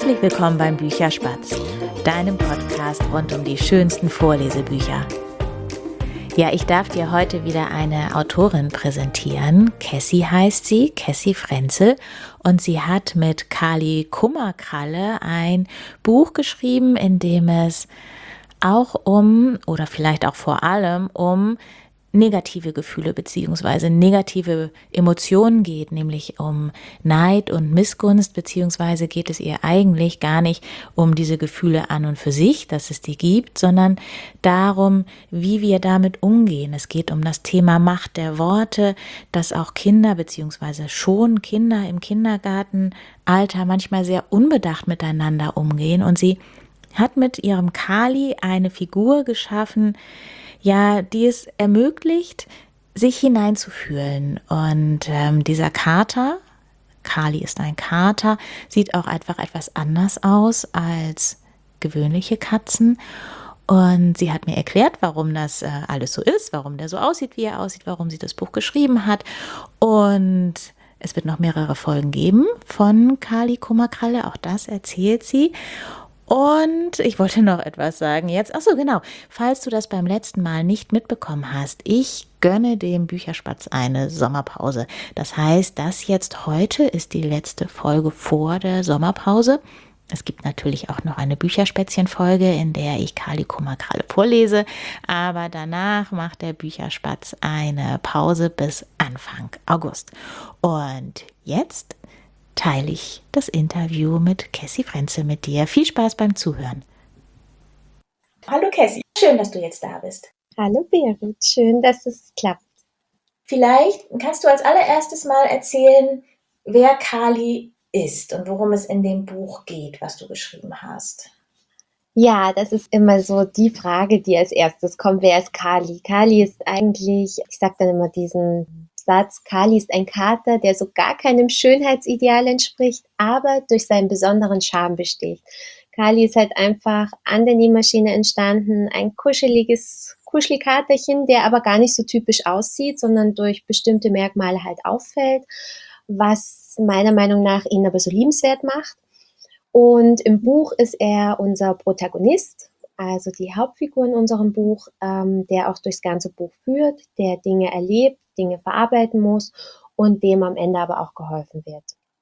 Herzlich willkommen beim Bücherspatz, deinem Podcast rund um die schönsten Vorlesebücher. Ja, ich darf dir heute wieder eine Autorin präsentieren. Kessi heißt sie, Kessi Frenzel. Und sie hat mit Kali Kummerkralle ein Buch geschrieben, in dem es auch oder vielleicht auch vor allem um negative Gefühle bzw. negative Emotionen geht, nämlich um Neid und Missgunst, beziehungsweise geht es ihr eigentlich gar nicht um diese Gefühle an und für sich, dass es die gibt, sondern darum, wie wir damit umgehen. Es geht um das Thema Macht der Worte, dass auch Kinder beziehungsweise schon Kinder im Kindergartenalter manchmal sehr unbedacht miteinander umgehen, und sie hat mit ihrem Kali eine Figur geschaffen, ja, die es ermöglicht, sich hineinzufühlen. Und dieser Kater, Kali ist ein Kater, sieht auch einfach etwas anders aus als gewöhnliche Katzen. Und sie hat mir erklärt, warum das alles so ist, warum der so aussieht, wie er aussieht, warum sie das Buch geschrieben hat. Und es wird noch mehrere Folgen geben von Kali Kummerkralle, auch das erzählt sie. Und ich wollte noch etwas sagen jetzt. Ach so, genau. Falls du das beim letzten Mal nicht mitbekommen hast, ich gönne dem Bücherspatz eine Sommerpause. Das heißt, das jetzt heute ist die letzte Folge vor der Sommerpause. Es gibt natürlich auch noch eine Bücherspätzchen-Folge, in der ich Kali Kummerkralle vorlese. Aber danach macht der Bücherspatz eine Pause bis Anfang August. Und jetzt teile ich das Interview mit Kessi Frenzel mit dir. Viel Spaß beim Zuhören. Hallo Kessi, schön, dass du jetzt da bist. Hallo Berit, schön, dass es klappt. Vielleicht kannst du als allererstes mal erzählen, wer Kali ist und worum es in dem Buch geht, was du geschrieben hast. Ja, das ist immer so die Frage, die als erstes kommt. Wer ist Kali? Kali ist eigentlich, ich sage dann immer diesen Satz, Kali ist ein Kater, der so gar keinem Schönheitsideal entspricht, aber durch seinen besonderen Charme besticht. Kali ist halt einfach an der Nähmaschine entstanden, ein Kuschelkaterchen, der aber gar nicht so typisch aussieht, sondern durch bestimmte Merkmale halt auffällt, was meiner Meinung nach ihn aber so liebenswert macht. Und im Buch ist er unser Protagonist, also die Hauptfigur in unserem Buch, der auch durchs ganze Buch führt, der Dinge erlebt, Dinge verarbeiten muss und dem am Ende aber auch geholfen wird.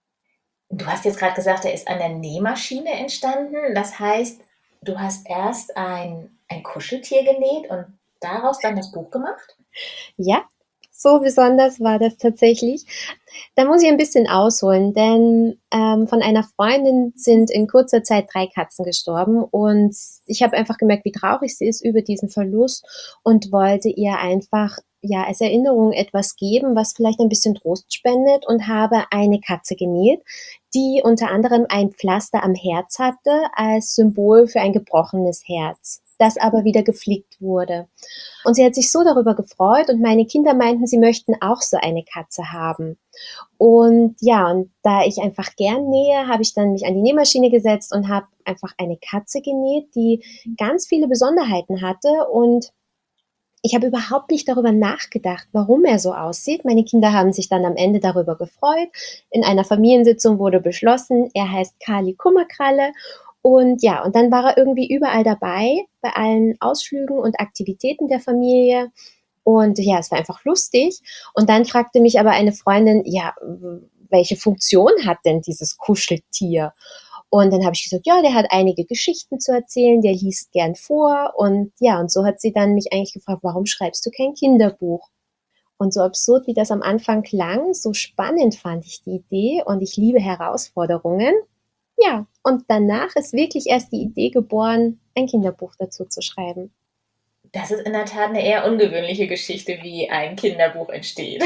Du hast jetzt gerade gesagt, er ist an der Nähmaschine entstanden. Das heißt, du hast erst ein Kuscheltier genäht und daraus dann das Buch gemacht? Ja, so besonders war das tatsächlich. Da muss ich ein bisschen ausholen, denn von einer Freundin sind in kurzer Zeit 3 Katzen gestorben und ich habe einfach gemerkt, wie traurig sie ist über diesen Verlust und wollte ihr einfach als Erinnerung etwas geben, was vielleicht ein bisschen Trost spendet, und habe eine Katze genäht, die unter anderem ein Pflaster am Herz hatte als Symbol für ein gebrochenes Herz, das aber wieder geflickt wurde. Und sie hat sich so darüber gefreut und meine Kinder meinten, sie möchten auch so eine Katze haben. Und da ich einfach gern nähe, habe ich dann mich an die Nähmaschine gesetzt und habe einfach eine Katze genäht, die ganz viele Besonderheiten hatte, und ich habe überhaupt nicht darüber nachgedacht, warum er so aussieht. Meine Kinder haben sich dann am Ende darüber gefreut. In einer Familiensitzung wurde beschlossen, er heißt Kali Kummerkralle. Und dann war er irgendwie überall dabei, bei allen Ausflügen und Aktivitäten der Familie. Und ja, es war einfach lustig. Und dann fragte mich aber eine Freundin, welche Funktion hat denn dieses Kuscheltier? Und dann habe ich gesagt, ja, der hat einige Geschichten zu erzählen, der liest gern vor. Und so hat sie dann mich eigentlich gefragt, warum schreibst du kein Kinderbuch? Und so absurd, wie das am Anfang klang, so spannend fand ich die Idee, und ich liebe Herausforderungen. Ja, und danach ist wirklich erst die Idee geboren, ein Kinderbuch dazu zu schreiben. Das ist in der Tat eine eher ungewöhnliche Geschichte, wie ein Kinderbuch entsteht.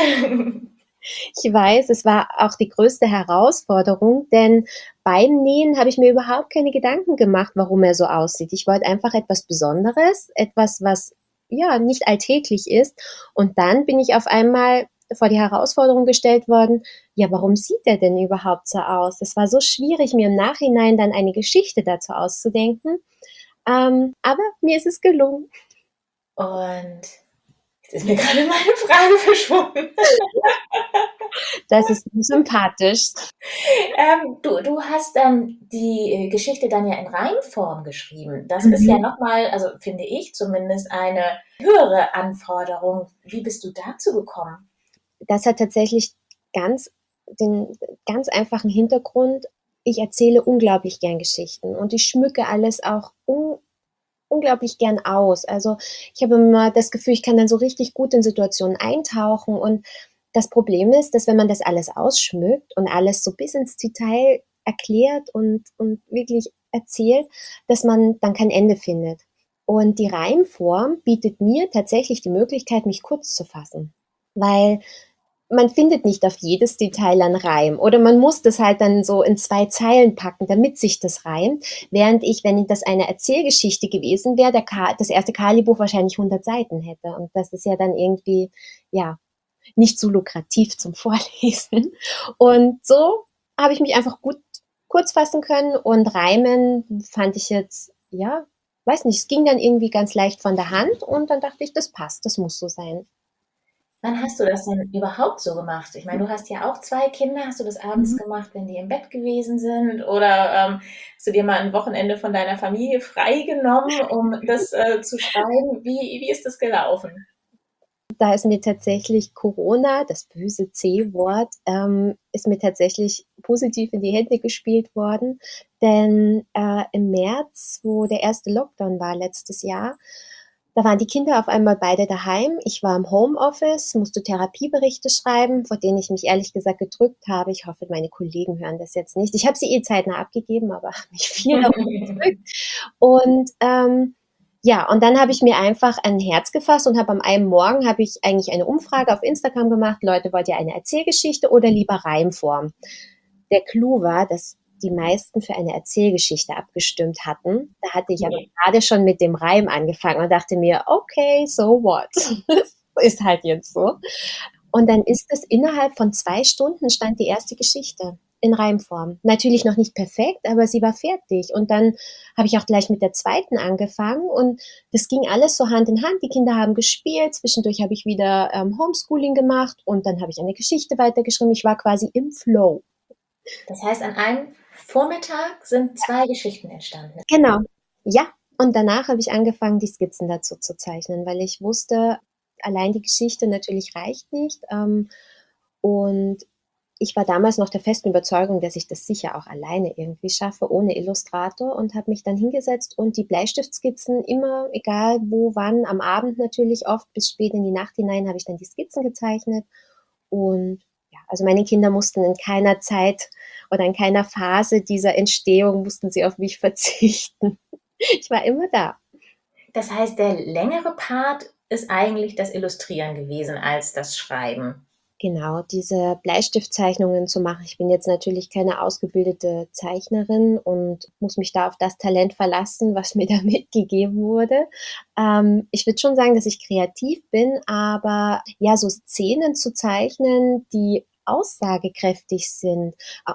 Ich weiß, es war auch die größte Herausforderung, denn beim Nähen habe ich mir überhaupt keine Gedanken gemacht, warum er so aussieht. Ich wollte einfach etwas Besonderes, etwas, was nicht alltäglich ist. Und dann bin ich auf einmal vor die Herausforderung gestellt worden, warum sieht er denn überhaupt so aus? Es war so schwierig, mir im Nachhinein dann eine Geschichte dazu auszudenken. Aber mir ist es gelungen. Und Jetzt ist mir gerade meine Frage verschwunden. Das ist sympathisch. Du hast die Geschichte dann ja in Reimform geschrieben. Das ist ja Mhm. nochmal, also finde ich zumindest, eine höhere Anforderung. Wie bist du dazu gekommen? Das hat tatsächlich ganz den ganz einfachen Hintergrund. Ich erzähle unglaublich gern Geschichten und ich schmücke alles auch unglaublich gern aus. Also, ich habe immer das Gefühl, ich kann dann so richtig gut in Situationen eintauchen und das Problem ist, dass wenn man das alles ausschmückt und alles so bis ins Detail erklärt und wirklich erzählt, dass man dann kein Ende findet. Und die Reimform bietet mir tatsächlich die Möglichkeit, mich kurz zu fassen, weil man findet nicht auf jedes Detail einen Reim oder man muss das halt dann so in 2 Zeilen packen, damit sich das reimt, während ich, wenn das eine Erzählgeschichte gewesen wäre, das erste Kali-Buch wahrscheinlich 100 Seiten hätte und das ist ja dann irgendwie, ja, nicht so lukrativ zum Vorlesen. Und so habe ich mich einfach gut kurz fassen können und Reimen fand ich jetzt, ja, weiß nicht, es ging dann irgendwie ganz leicht von der Hand und dann dachte ich, das passt, das muss so sein. Wann hast du das denn überhaupt so gemacht? Ich meine, du hast ja auch 2 Kinder. Hast du das abends Mhm. gemacht, wenn die im Bett gewesen sind? Oder, hast du dir mal ein Wochenende von deiner Familie freigenommen, um das, zu schreiben? Wie ist das gelaufen? Da ist mir tatsächlich Corona, das böse C-Wort, ist mir tatsächlich positiv in die Hände gespielt worden. Denn im März, wo der erste Lockdown war letztes Jahr, da waren die Kinder auf einmal beide daheim. Ich war im Homeoffice, musste Therapieberichte schreiben, vor denen ich mich ehrlich gesagt gedrückt habe. Ich hoffe, meine Kollegen hören das jetzt nicht. Ich habe sie zeitnah abgegeben, aber mich viel darum gedrückt. Und ja, und dann habe ich mir einfach ein Herz gefasst und habe am einen Morgen habe ich eigentlich eine Umfrage auf Instagram gemacht. Leute, wollt ihr eine Erzählgeschichte oder lieber Reimform? Der Clou war, dass die meisten für eine Erzählgeschichte abgestimmt hatten. Da hatte ich aber gerade schon mit dem Reim angefangen und dachte mir, okay, so what? Ist halt jetzt so. Und dann ist es innerhalb von 2 Stunden stand die erste Geschichte in Reimform. Natürlich noch nicht perfekt, aber sie war fertig. Und dann habe ich auch gleich mit der zweiten angefangen und das ging alles so Hand in Hand. Die Kinder haben gespielt, zwischendurch habe ich wieder Homeschooling gemacht und dann habe ich eine Geschichte weitergeschrieben. Ich war quasi im Flow. Das heißt, an einem Vormittag sind 2 Geschichten entstanden. Genau. Ja. Und danach habe ich angefangen, die Skizzen dazu zu zeichnen, weil ich wusste, allein die Geschichte natürlich reicht nicht. Und ich war damals noch der festen Überzeugung, dass ich das sicher auch alleine irgendwie schaffe, ohne Illustrator und habe mich dann hingesetzt und die Bleistiftskizzen immer, egal wo, wann, am Abend natürlich oft bis spät in die Nacht hinein, habe ich dann die Skizzen gezeichnet. Und ja, also meine Kinder mussten in keiner Zeit oder in keiner Phase dieser Entstehung mussten sie auf mich verzichten. Ich war immer da. Das heißt, der längere Part ist eigentlich das Illustrieren gewesen als das Schreiben. Genau, diese Bleistiftzeichnungen zu machen. Ich bin jetzt natürlich keine ausgebildete Zeichnerin und muss mich da auf das Talent verlassen, was mir da mitgegeben wurde. Ich würde schon sagen, dass ich kreativ bin, aber ja, so Szenen zu zeichnen, die aussagekräftig sind,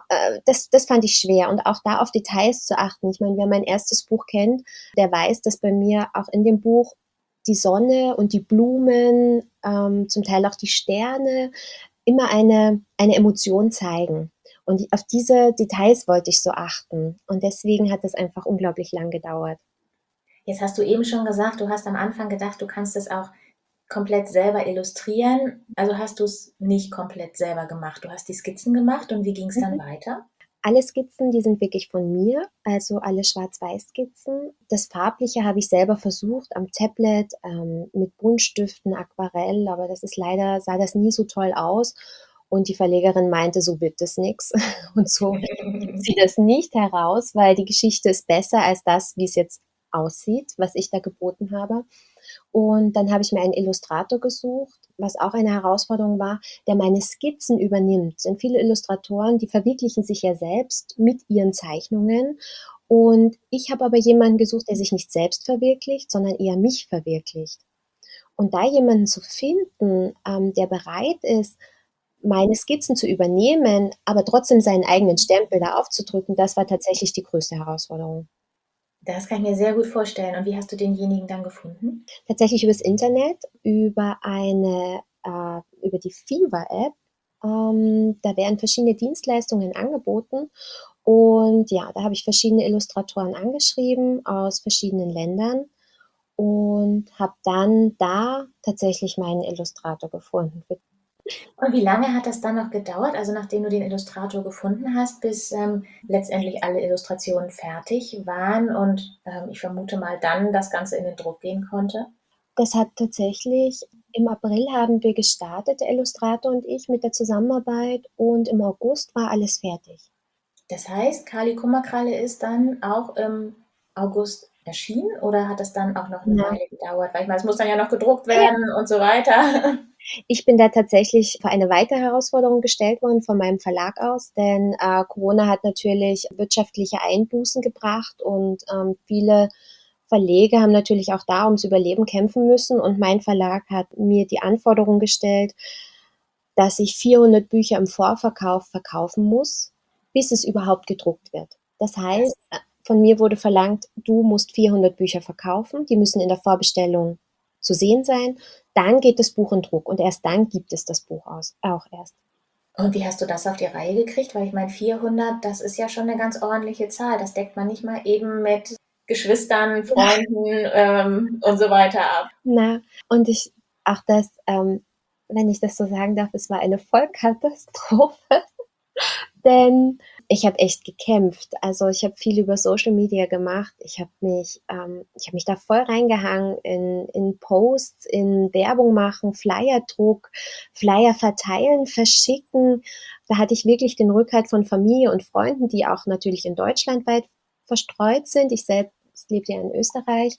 das fand ich schwer und auch da auf Details zu achten. Ich meine, wer mein erstes Buch kennt, der weiß, dass bei mir auch in dem Buch die Sonne und die Blumen, zum Teil auch die Sterne, immer eine Emotion zeigen. Und auf diese Details wollte ich so achten. Und deswegen hat es einfach unglaublich lang gedauert. Jetzt hast du eben schon gesagt, du hast am Anfang gedacht, du kannst es auch komplett selber illustrieren. Also hast du es nicht komplett selber gemacht. Du hast die Skizzen gemacht und wie ging es dann Mhm. weiter? Alle Skizzen, die sind wirklich von mir, also alle Schwarz-Weiß-Skizzen. Das Farbliche habe ich selber versucht am Tablet mit Buntstiften, Aquarell, aber das ist leider, sah das nie so toll aus. Und die Verlegerin meinte, so wird das nichts. Und so gibt sie das nicht heraus, weil die Geschichte ist besser als das, wie es jetzt aussieht, was ich da geboten habe. Und dann habe ich mir einen Illustrator gesucht, was auch eine Herausforderung war, der meine Skizzen übernimmt. Denn viele Illustratoren, die verwirklichen sich ja selbst mit ihren Zeichnungen. Und ich habe aber jemanden gesucht, der sich nicht selbst verwirklicht, sondern eher mich verwirklicht. Und da jemanden zu finden, der bereit ist, meine Skizzen zu übernehmen, aber trotzdem seinen eigenen Stempel da aufzudrücken, das war tatsächlich die größte Herausforderung. Das kann ich mir sehr gut vorstellen. Und wie hast du denjenigen dann gefunden? Tatsächlich übers Internet, über die Fiverr-App. Da werden verschiedene Dienstleistungen angeboten und ja, da habe ich verschiedene Illustratoren angeschrieben aus verschiedenen Ländern und habe dann da tatsächlich meinen Illustrator gefunden. Und wie lange hat das dann noch gedauert, also nachdem du den Illustrator gefunden hast, bis letztendlich alle Illustrationen fertig waren und ich vermute mal dann das Ganze in den Druck gehen konnte? Das hat tatsächlich im April haben wir gestartet, der Illustrator und ich, mit der Zusammenarbeit und im August war alles fertig. Das heißt, Kali Kummerkralle ist dann auch im August erschienen oder hat das dann auch noch eine Ja. Weile gedauert? Weil ich meine, es muss dann ja noch gedruckt werden und so weiter. Ich bin da tatsächlich vor eine weitere Herausforderung gestellt worden von meinem Verlag aus, denn Corona hat natürlich wirtschaftliche Einbußen gebracht und viele Verleger haben natürlich auch da ums Überleben kämpfen müssen und mein Verlag hat mir die Anforderung gestellt, dass ich 400 Bücher im Vorverkauf verkaufen muss, bis es überhaupt gedruckt wird. Das Das, heißt, von mir wurde verlangt, du musst 400 Bücher verkaufen, die müssen in der Vorbestellung zu sehen sein, dann geht das Buch in Druck und erst dann gibt es das Buch auch erst. und wie hast du das auf die Reihe gekriegt? Weil ich meine, 400, das ist ja schon eine ganz ordentliche Zahl. Das deckt man nicht mal eben mit Geschwistern, Freunden und so weiter ab. Na, und auch das, wenn ich das so sagen darf, es war eine Vollkatastrophe. Denn ich habe echt gekämpft. Also, ich habe viel über Social Media gemacht. Ich habe mich da voll reingehangen in Posts, in Werbung machen, Flyerdruck, Flyer verteilen, verschicken. Da hatte ich wirklich den Rückhalt von Familie und Freunden, die auch natürlich in Deutschland weit verstreut sind. Ich selbst lebe ja in Österreich,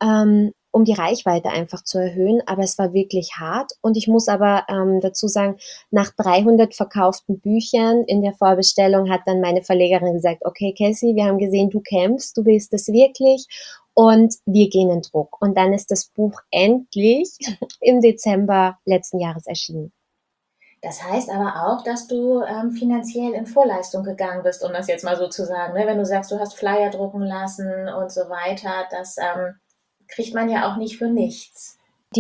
um die Reichweite einfach zu erhöhen. Aber es war wirklich hart. Und ich muss aber dazu sagen, nach 300 verkauften Büchern in der Vorbestellung hat dann meine Verlegerin gesagt, okay, Cassie, wir haben gesehen, du kämpfst, du willst es wirklich und wir gehen in Druck. Und dann ist das Buch endlich im Dezember letzten Jahres erschienen. Das heißt aber auch, dass du finanziell in Vorleistung gegangen bist, um das jetzt mal so zu sagen. Ne? Wenn du sagst, du hast Flyer drucken lassen und so weiter, das kriegt man ja auch nicht für nichts.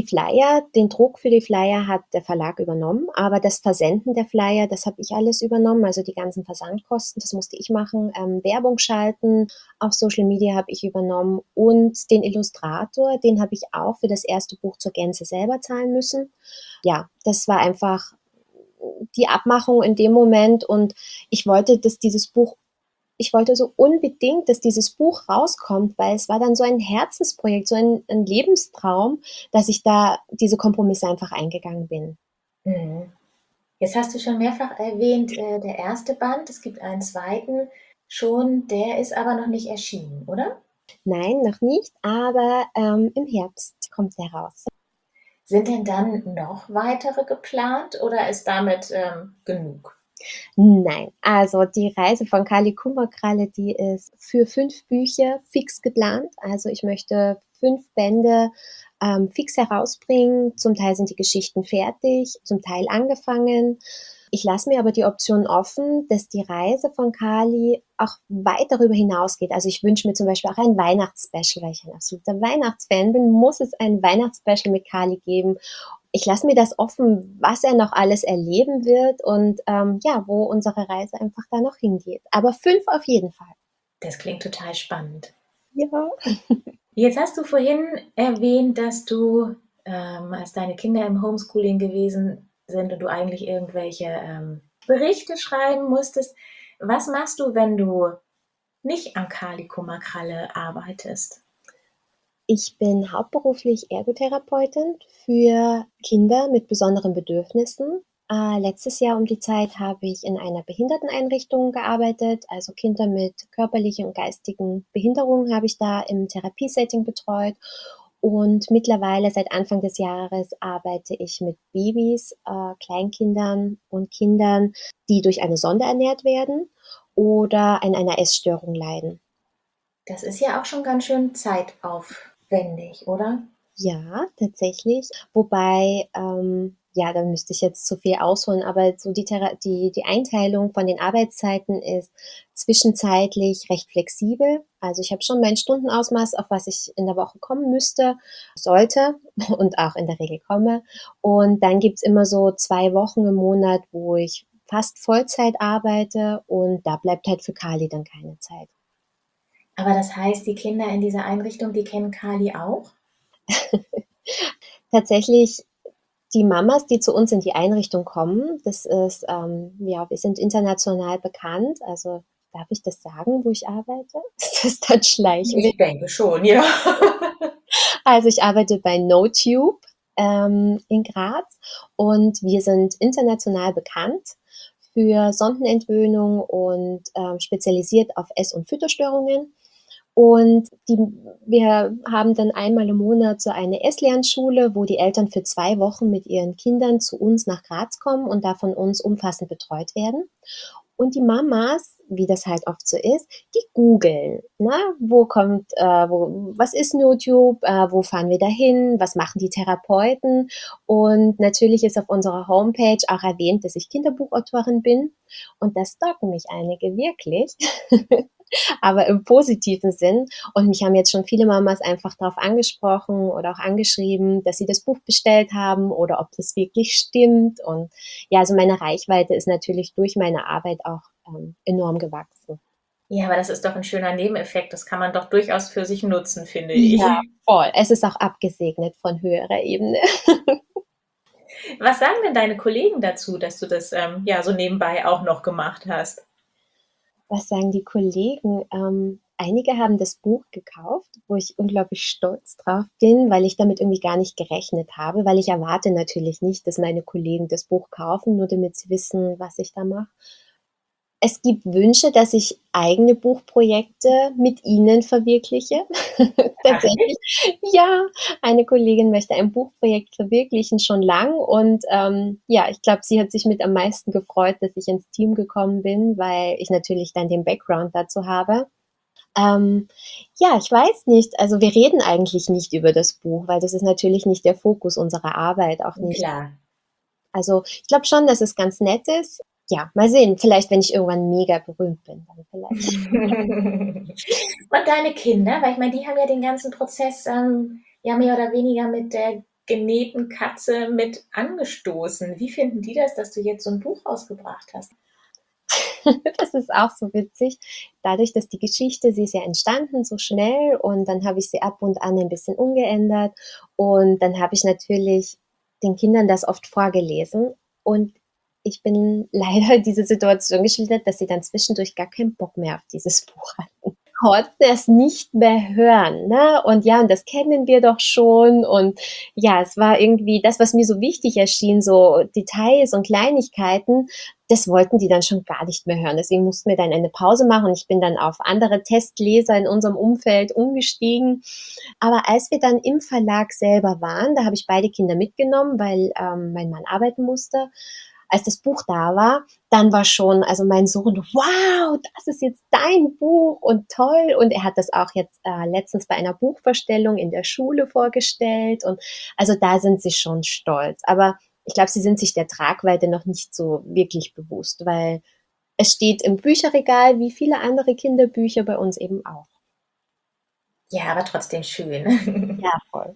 Den Druck für die Flyer hat der Verlag übernommen, aber das Versenden der Flyer, das habe ich alles übernommen, also die ganzen Versandkosten, das musste ich machen, Werbung schalten, auf Social Media habe ich übernommen und den Illustrator, den habe ich auch für das erste Buch zur Gänze selber zahlen müssen. Ja, das war einfach die Abmachung in dem Moment und ich wollte, dass dieses Buch ich wollte so unbedingt, dass dieses Buch rauskommt, weil es war dann so ein Herzensprojekt, so ein Lebenstraum, dass ich da diese Kompromisse einfach eingegangen bin. Mhm. Jetzt hast du schon mehrfach erwähnt, der erste Band, es gibt einen zweiten schon, der ist aber noch nicht erschienen, oder? Nein, noch nicht, aber im Herbst kommt der raus. Sind denn dann noch weitere geplant oder ist damit genug? Nein, also die Reise von Kali Kummerkralle, die ist für 5 Bücher fix geplant. Also ich möchte 5 Bände fix herausbringen. Zum Teil sind die Geschichten fertig, zum Teil angefangen. Ich lasse mir aber die Option offen, dass die Reise von Kali auch weit darüber hinausgeht. Also ich wünsche mir zum Beispiel auch ein Weihnachtsspecial, weil ich ein absoluter Weihnachtsfan bin, muss es ein Weihnachtsspecial mit Kali geben. Ich lasse mir das offen, was er noch alles erleben wird und ja, wo unsere Reise einfach da noch hingeht. Aber 5 auf jeden Fall. Das klingt total spannend. Ja. Jetzt hast du vorhin erwähnt, dass du, als deine Kinder im Homeschooling gewesen sind und du eigentlich irgendwelche Berichte schreiben musstest. Was machst du, wenn du nicht am Kali Kummerkralle arbeitest? Ich bin hauptberuflich Ergotherapeutin für Kinder mit besonderen Bedürfnissen. Letztes Jahr um die Zeit habe ich in einer Behinderteneinrichtung gearbeitet, also Kinder mit körperlichen und geistigen Behinderungen habe ich da im Therapiesetting betreut. Und mittlerweile seit Anfang des Jahres arbeite ich mit Babys, Kleinkindern und Kindern, die durch eine Sonde ernährt werden oder an einer Essstörung leiden. Das ist ja auch schon ganz schön zeitaufwendig, oder? Ja, tatsächlich. Wobei ja, da müsste ich jetzt zu viel ausholen, aber so die Einteilung von den Arbeitszeiten ist zwischenzeitlich recht flexibel. Also ich habe schon mein Stundenausmaß, auf was ich in der Woche kommen müsste, sollte und auch in der Regel komme. Und dann gibt's immer so 2 Wochen im Monat, wo ich fast Vollzeit arbeite und da bleibt halt für Kali dann keine Zeit. Aber das heißt, die Kinder in dieser Einrichtung, die kennen Kali auch? Tatsächlich die Mamas, die zu uns in die Einrichtung kommen, das ist, ja, wir sind international bekannt. Also darf ich das sagen, wo ich arbeite? Ist das dann Ich Schleichweg? denke schon, ja. Also ich arbeite bei NoTube in Graz und wir sind international bekannt für Sondenentwöhnung und spezialisiert auf Ess- und Fütterstörungen. Und wir haben dann einmal im Monat so eine Esslernschule, wo die Eltern für 2 Wochen mit ihren Kindern zu uns nach Graz kommen und da von uns umfassend betreut werden. Und die Mamas, wie das halt oft so ist, die googeln, ne? Was ist YouTube, wo fahren wir dahin, was machen die Therapeuten? Und natürlich ist auf unserer Homepage auch erwähnt, dass ich Kinderbuchautorin bin. Und da stalken mich einige wirklich. Aber im positiven Sinn. Und mich haben jetzt schon viele Mamas einfach darauf angesprochen oder auch angeschrieben, dass sie das Buch bestellt haben oder ob das wirklich stimmt. Und ja, also meine Reichweite ist natürlich durch meine Arbeit auch enorm gewachsen. Ja, aber das ist doch ein schöner Nebeneffekt. Das kann man doch durchaus für sich nutzen, finde ich. Ja, voll. Es ist auch abgesegnet von höherer Ebene. Was sagen denn deine Kollegen dazu, dass du das ja so nebenbei auch noch gemacht hast? Was sagen die Kollegen? Einige haben das Buch gekauft, wo ich unglaublich stolz drauf bin, weil ich damit irgendwie gar nicht gerechnet habe, weil ich erwarte natürlich nicht, dass meine Kollegen das Buch kaufen, nur damit sie wissen, was ich da mache. Es gibt Wünsche, dass ich eigene Buchprojekte mit ihnen verwirkliche. Ach Tatsächlich, echt? ja, eine Kollegin möchte ein Buchprojekt verwirklichen schon lang und ja, ich glaube, sie hat sich mit am meisten gefreut, dass ich ins Team gekommen bin, weil ich natürlich dann den Background dazu habe. Ähm, ja, ich weiß nicht. Also wir reden eigentlich nicht über das Buch, weil das ist natürlich nicht der Fokus unserer Arbeit, auch nicht. Klar. Also ich glaube schon, dass es ganz nett ist. Ja, mal sehen. Vielleicht, wenn ich irgendwann mega berühmt bin, dann vielleicht. Und deine Kinder, weil ich meine, die haben ja den ganzen Prozess ja mehr oder weniger mit der genähten Katze mit angestoßen. Wie finden die das, dass du jetzt so ein Buch rausgebracht hast? Das ist auch so witzig. Dadurch, dass die Geschichte, sie ist ja entstanden so schnell und dann habe ich sie ab und an ein bisschen umgeändert und dann habe ich natürlich den Kindern das oft vorgelesen und ich bin leider in diese Situation geschildert, dass sie dann zwischendurch gar keinen Bock mehr auf dieses Buch hatten. Konnten es nicht mehr hören, ne? Und ja, und das kennen wir doch schon. Und ja, es war irgendwie das, was mir so wichtig erschien, so Details und Kleinigkeiten, das wollten die dann schon gar nicht mehr hören. Deswegen mussten wir dann eine Pause machen. Ich bin dann auf andere Testleser in unserem Umfeld umgestiegen. Aber als wir dann im Verlag selber waren, da habe ich beide Kinder mitgenommen, weil mein Mann arbeiten musste. Als das Buch da war, dann war schon, also mein Sohn, wow, das ist jetzt dein Buch und toll. Und er hat das auch jetzt letztens bei einer Buchvorstellung in der Schule vorgestellt. Und also da sind sie schon stolz. Aber ich glaube, sie sind sich der Tragweite noch nicht so wirklich bewusst, weil es steht im Bücherregal wie viele andere Kinderbücher bei uns eben auch. Ja, aber trotzdem schön. Ja, voll.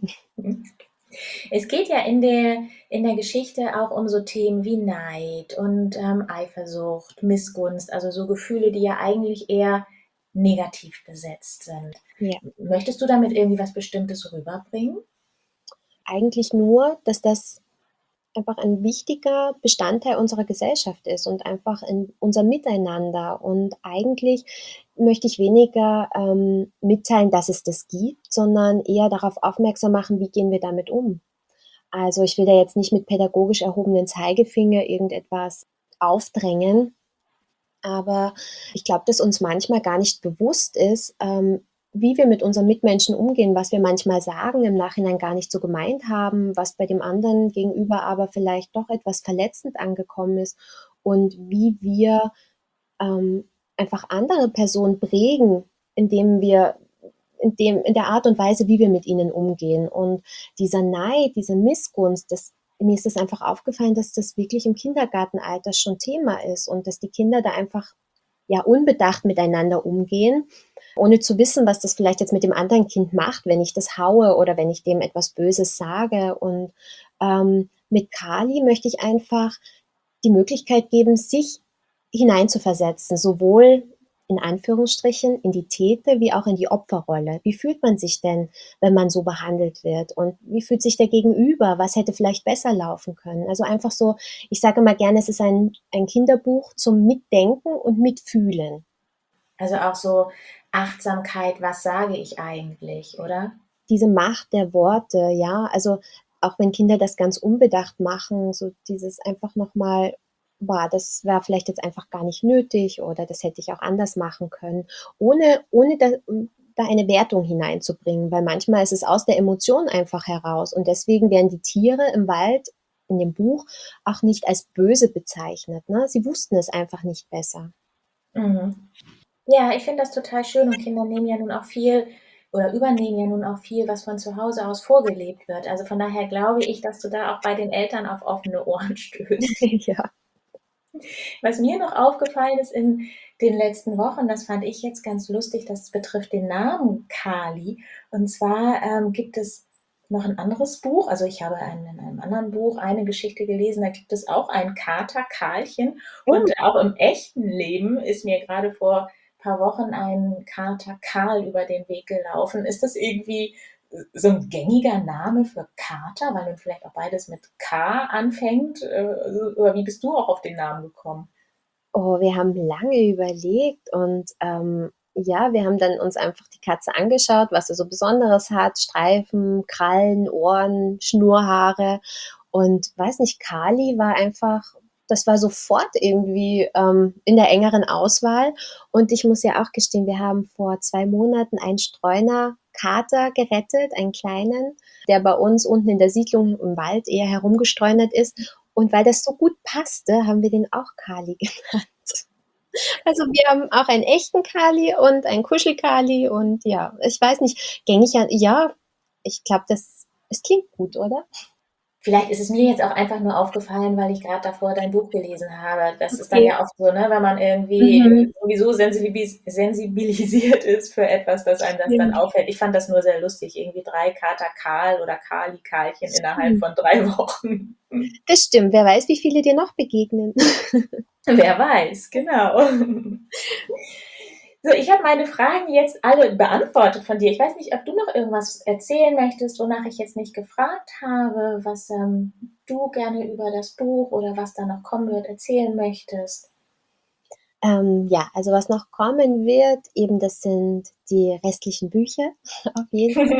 Es geht ja in der Geschichte auch um so Themen wie Neid und Eifersucht, Missgunst, also so Gefühle, die ja eigentlich eher negativ besetzt sind. Ja. Möchtest du damit irgendwie was Bestimmtes rüberbringen? Eigentlich nur, dass das einfach ein wichtiger Bestandteil unserer Gesellschaft ist und einfach in unser Miteinander. Und eigentlich möchte ich weniger mitteilen, dass es das gibt, sondern eher darauf aufmerksam machen, wie gehen wir damit um. Also ich will da jetzt nicht mit pädagogisch erhobenen Zeigefinger irgendetwas aufdrängen, aber ich glaube, dass uns manchmal gar nicht bewusst ist, wie wir mit unseren Mitmenschen umgehen, was wir manchmal sagen, im Nachhinein gar nicht so gemeint haben, was bei dem anderen gegenüber aber vielleicht doch etwas verletzend angekommen ist und wie wir einfach andere Personen prägen, indem wir in der Art und Weise, wie wir mit ihnen umgehen. Und dieser Neid, diese Missgunst, das mir ist es einfach aufgefallen, dass das wirklich im Kindergartenalter schon Thema ist und dass die Kinder da einfach ja unbedacht miteinander umgehen, ohne zu wissen, was das vielleicht jetzt mit dem anderen Kind macht, wenn ich das haue oder wenn ich dem etwas Böses sage. Und mit Kali möchte ich einfach die Möglichkeit geben, sich hineinzuversetzen, sowohl in Anführungsstrichen in die Täter wie auch in die Opferrolle. Wie fühlt man sich denn, wenn man so behandelt wird? Und wie fühlt sich der Gegenüber? Was hätte vielleicht besser laufen können? Also einfach so, ich sage immer gerne, es ist ein Kinderbuch zum Mitdenken und Mitfühlen. Also auch so Achtsamkeit, was sage ich eigentlich, oder? Diese Macht der Worte, ja, also auch wenn Kinder das ganz unbedacht machen, so dieses einfach nochmal, boah, das war vielleicht jetzt einfach gar nicht nötig oder das hätte ich auch anders machen können, ohne da eine Wertung hineinzubringen, weil manchmal ist es aus der Emotion einfach heraus und deswegen werden die Tiere im Wald in dem Buch auch nicht als böse bezeichnet. Ne? Sie wussten es einfach nicht besser. Mhm. Ja, ich finde das total schön und Kinder nehmen ja nun auch viel oder übernehmen ja nun auch viel, was von zu Hause aus vorgelebt wird. Also von daher glaube ich, dass du da auch bei den Eltern auf offene Ohren stößt. Ja. Was mir noch aufgefallen ist in den letzten Wochen, das fand ich jetzt ganz lustig, das betrifft den Namen Kali. Und zwar gibt es noch ein anderes Buch, also ich habe in einem anderen Buch eine Geschichte gelesen, da gibt es auch einen Kater, Karlchen. Oh, Und auch im echten Leben ist mir gerade vor ein paar Wochen ein Kater Karl über den Weg gelaufen. Ist das irgendwie so ein gängiger Name für Kater, weil nun vielleicht auch beides mit K anfängt? Oder wie bist du auch auf den Namen gekommen? oh, wir haben lange überlegt und ja, wir haben dann uns einfach die Katze angeschaut, was sie so Besonderes hat. Streifen, Krallen, Ohren, Schnurrhaare. Und weiß nicht, Kali war einfach, das war sofort irgendwie in der engeren Auswahl. Und ich muss ja auch gestehen, wir haben vor 2 Monaten einen Streuner Kater gerettet, einen kleinen, der bei uns unten in der Siedlung im Wald eher herumgestreunert ist. Und weil das so gut passte, haben wir den auch Kali genannt. Also wir haben auch einen echten Kali und einen Kuschelkali und ja, ich weiß nicht, gängig ja, ich glaube, es klingt gut, oder? Vielleicht ist es mir jetzt auch einfach nur aufgefallen, weil ich gerade davor dein Buch gelesen habe. Das ist dann Okay. ja oft so, ne, wenn man irgendwie Mhm. sowieso sensibilisiert ist für etwas, dass einem das dann Stimmt, auffällt. Ich fand das nur sehr lustig, irgendwie 3 Kater Karl oder Kali Karlchen innerhalb stimmt. von 3 Wochen. Das stimmt. Wer weiß, wie viele dir noch begegnen. Wer weiß, genau. So, ich habe meine Fragen jetzt alle beantwortet von dir. Ich weiß nicht, ob du noch irgendwas erzählen möchtest, wonach ich jetzt nicht gefragt habe, was du gerne über das Buch oder was da noch kommen wird erzählen möchtest. Ja, also was noch kommen wird, eben das sind die restlichen Bücher auf jeden Fall.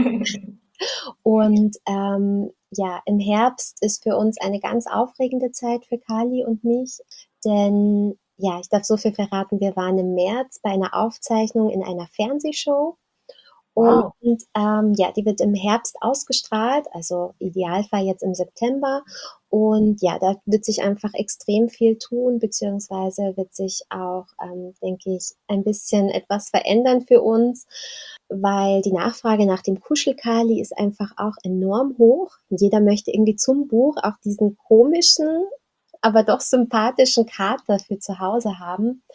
Und ja, im Herbst ist für uns eine ganz aufregende Zeit für Kali und mich, denn ja, ich darf so viel verraten, wir waren im März bei einer Aufzeichnung in einer Fernsehshow und Wow. ja, die wird im Herbst ausgestrahlt, also Idealfall jetzt im September. Und ja, da wird sich einfach extrem viel tun, beziehungsweise wird sich auch, denke ich, ein bisschen etwas verändern für uns, weil die Nachfrage nach dem Kuschelkali ist einfach auch enorm hoch. Jeder möchte irgendwie zum Buch auch diesen komischen, aber doch sympathischen Kater für zu Hause haben.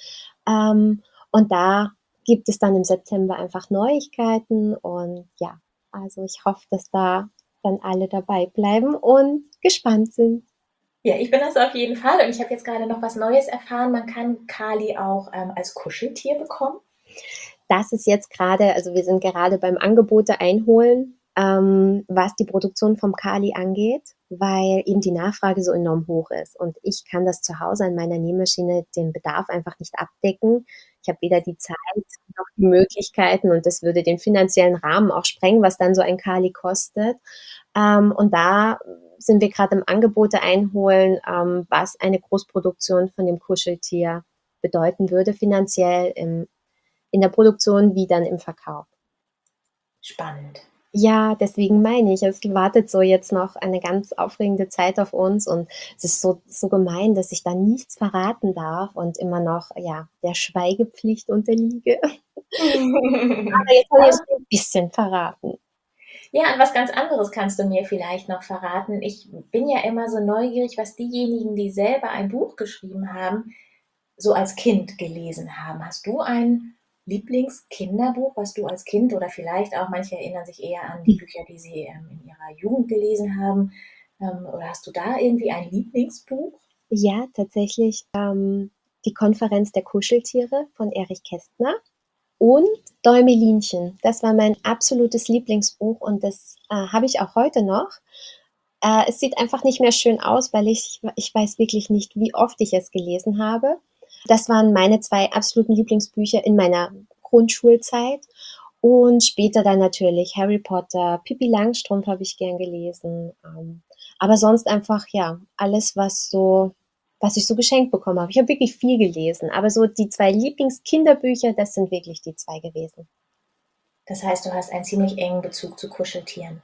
Und da gibt es dann im September einfach Neuigkeiten und ja, also ich hoffe, dass da dann alle dabei bleiben und gespannt sind. Ja, ich bin das auf jeden Fall und ich habe jetzt gerade noch was Neues erfahren. Man kann Kali auch als Kuscheltier bekommen. Das ist jetzt gerade, also wir sind gerade beim Angebote einholen, was die Produktion vom Kali angeht, weil eben die Nachfrage so enorm hoch ist. Und ich kann das zu Hause an meiner Nähmaschine den Bedarf einfach nicht abdecken. Ich habe weder die Zeit noch die Möglichkeiten und das würde den finanziellen Rahmen auch sprengen, was dann so ein Kali kostet. Und da sind wir gerade im Angebote einholen, was eine Großproduktion von dem Kuscheltier bedeuten würde, finanziell in der Produktion wie dann im Verkauf. Spannend. Ja, deswegen meine ich, es wartet so jetzt noch eine ganz aufregende Zeit auf uns und es ist so gemein, dass ich da nichts verraten darf und immer noch, ja, der Schweigepflicht unterliege. Aber jetzt habe ich Ja, ein bisschen verraten. Ja, und was ganz anderes kannst du mir vielleicht noch verraten. Ich bin ja immer so neugierig, was diejenigen, die selber ein Buch geschrieben haben, so als Kind gelesen haben. Hast du ein Lieblingskinderbuch, was du als Kind oder vielleicht auch, manche erinnern sich eher an die Bücher, die sie in ihrer Jugend gelesen haben, oder hast du da irgendwie ein Lieblingsbuch? Ja, tatsächlich, die Konferenz der Kuscheltiere von Erich Kästner und Däumelinchen. Das war mein absolutes Lieblingsbuch und das habe ich auch heute noch. Es sieht einfach nicht mehr schön aus, weil ich weiß wirklich nicht, wie oft ich es gelesen habe. Das waren meine 2 absoluten Lieblingsbücher in meiner Grundschulzeit und später dann natürlich Harry Potter, Pippi Langstrumpf habe ich gern gelesen, aber sonst einfach, ja, alles, was ich so geschenkt bekommen habe. Ich habe wirklich viel gelesen, aber so die 2 Lieblingskinderbücher, das sind wirklich die 2 gewesen. Das heißt, du hast einen ziemlich engen Bezug zu Kuscheltieren.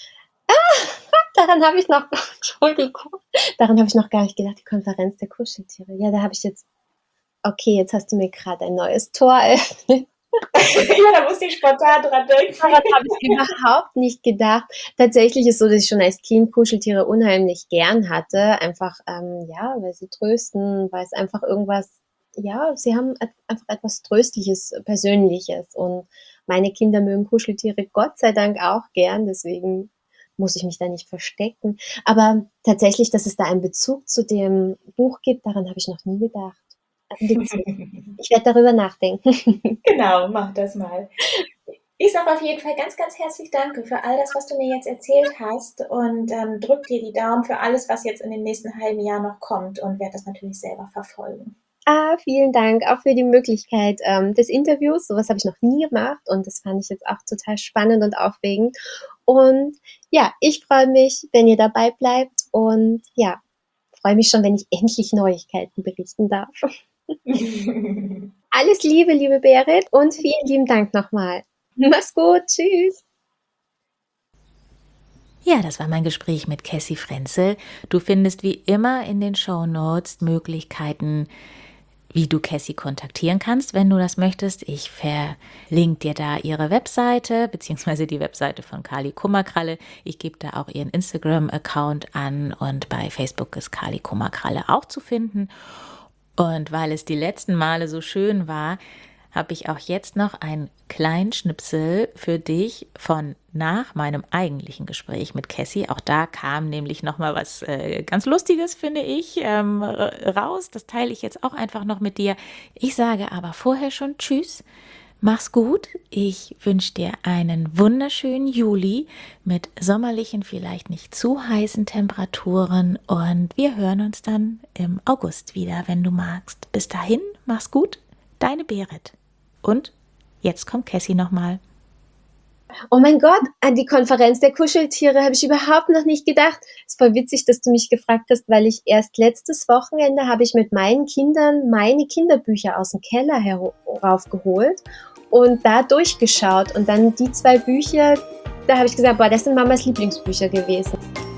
Daran habe ich noch Entschuldigung, daran habe ich noch gar nicht gedacht, die Konferenz der Kuscheltiere. Ja, da habe ich jetzt okay, jetzt hast du mir gerade ein neues Tor eröffnet. Ja, da musste ich spontan dran denken. Daran habe ich überhaupt nicht gedacht. Tatsächlich ist es so, dass ich schon als Kind Kuscheltiere unheimlich gern hatte. Einfach, ja, weil sie trösten, weil es einfach irgendwas, ja, sie haben einfach etwas Tröstliches, Persönliches. Und meine Kinder mögen Kuscheltiere Gott sei Dank auch gern. Deswegen muss ich mich da nicht verstecken. Aber tatsächlich, dass es da einen Bezug zu dem Buch gibt, daran habe ich noch nie gedacht. Witzig. Ich werde darüber nachdenken. Genau, mach das mal. Ich sage auf jeden Fall ganz, ganz herzlich Danke für all das, was du mir jetzt erzählt hast und drück dir die Daumen für alles, was jetzt in dem nächsten halben Jahr noch kommt und werde das natürlich selber verfolgen. Vielen Dank auch für die Möglichkeit des Interviews. Sowas habe ich noch nie gemacht und das fand ich jetzt auch total spannend und aufregend. Und ja, ich freue mich, wenn ihr dabei bleibt und ja, freue mich schon, wenn ich endlich Neuigkeiten berichten darf. Alles Liebe, liebe Berit und vielen lieben Dank nochmal. Mach's gut, tschüss. Ja, das war mein Gespräch mit Cassie Frenzel. Du findest wie immer in den Shownotes Möglichkeiten, wie du Cassie kontaktieren kannst, wenn du das möchtest. Ich verlinke dir da ihre Webseite, beziehungsweise die Webseite von Kali Kummerkralle. Ich gebe da auch ihren Instagram-Account an und bei Facebook ist Kali Kummerkralle auch zu finden. Und weil es die letzten Male so schön war, habe ich auch jetzt noch einen kleinen Schnipsel für dich von nach meinem eigentlichen Gespräch mit Cassie. Auch da kam nämlich noch mal was ganz Lustiges, finde ich, raus. Das teile ich jetzt auch einfach noch mit dir. Ich sage aber vorher schon Tschüss. Mach's gut. Ich wünsche dir einen wunderschönen Juli mit sommerlichen, vielleicht nicht zu heißen Temperaturen. Und wir hören uns dann im August wieder, wenn du magst. Bis dahin, mach's gut. Deine Berit. Und jetzt kommt Cassie nochmal. Oh mein Gott, an die Konferenz der Kuscheltiere habe ich überhaupt noch nicht gedacht. Es ist voll witzig, dass du mich gefragt hast, weil ich erst letztes Wochenende habe ich mit meinen Kindern meine Kinderbücher aus dem Keller heraufgeholt und da durchgeschaut. Und dann die 2 Bücher, da habe ich gesagt, boah, das sind Mamas Lieblingsbücher gewesen.